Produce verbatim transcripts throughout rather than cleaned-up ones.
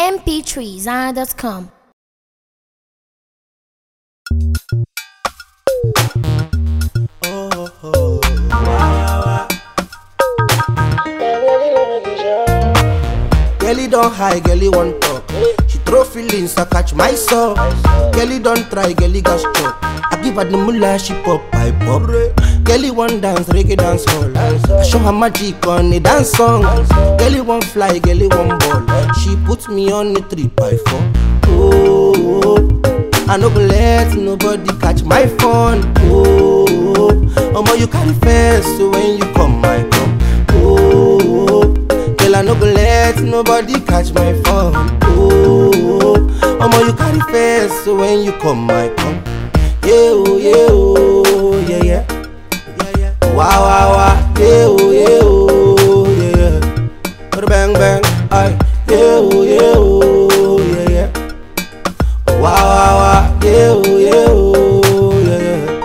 m p three zara dot com. Girlie don't hide, girlie want talk. She throw feelings, I catch my soul. Girlie don't try, girlie got struck. I give her the mullah, she pop, I pop. Girlie want dance, reggae dance hall. I show her magic on a dance song. Girlie want fly, girlie want ball. She puts me on the three by four. Oh, I no go let nobody catch my phone. Oh, omo you carry fence, so when you come, I come. Oh, girl I no go let nobody catch my phone. Oh, omo you carry fence, so when you come, I come. Yeah, oh, yeah, oh, yeah, yeah, yeah, yeah. Wow, wow, wow, yeah, oh, yeah, oh, yeah, yeah. Bang, bang, aye, yeah, oh, yeah, oh, yeah, yeah. Wow, wow, wow, yeah, oh, yeah, oh, yeah,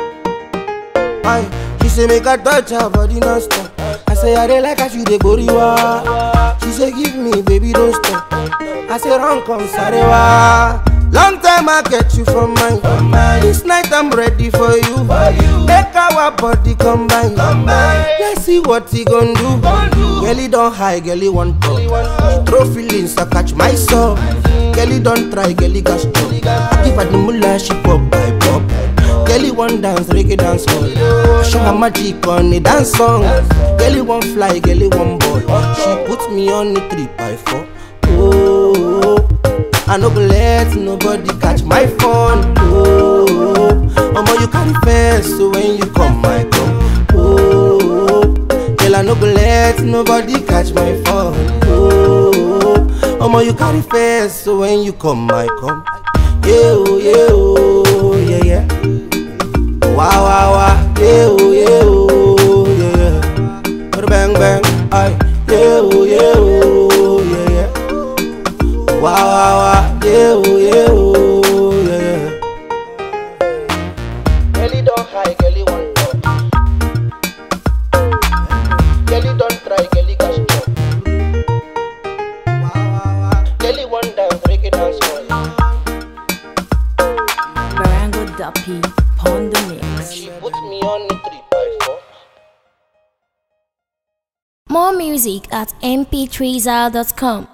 yeah. Aye, she say make her touch her body non-stop. I say I dey like how you dey goriwa. She say give me, baby, don't stop. I say run come sarewa. Long time I get you from mine. This night I'm ready for you. Make our body combine. Let's see what he gon' do. Girlie don't hide, girlie want talk. She throw feelings, I catch my soul. Girlie don't try, girlie got struck. I give her the mullah, she pop, I pop. Girlie want dance, reggae dance hall. I show her magic on a dance song. Girlie want fly, girlie want ball. She puts me on the three by four. Oh, I no go let nobody catch my phone. Oh, omo you carry fence, so when you come, I come. Oh, girl I no go let nobody catch my phone. Oh, omo you carry fence, so when you come, I come. Yeah, oh, yeah, oh, yeah, yeah. Wow, wow, wow, yeah, oh, yeah, oh, yeah, yeah. Bang, bang, aye, yeah, oh, yeah, oh, yeah, yeah. Wow, wow, wow, yeah, oh, yeah, oh, yeah, yeah. Girlie don't hide, girlie want talk. Girlie don't try, girlie got struck. Wow, wow, wow. Girlie want dance, reggae dance hall. Barango Duppy, Pond the Mix. She puts me on the three by four. More music at m p three zara dot com.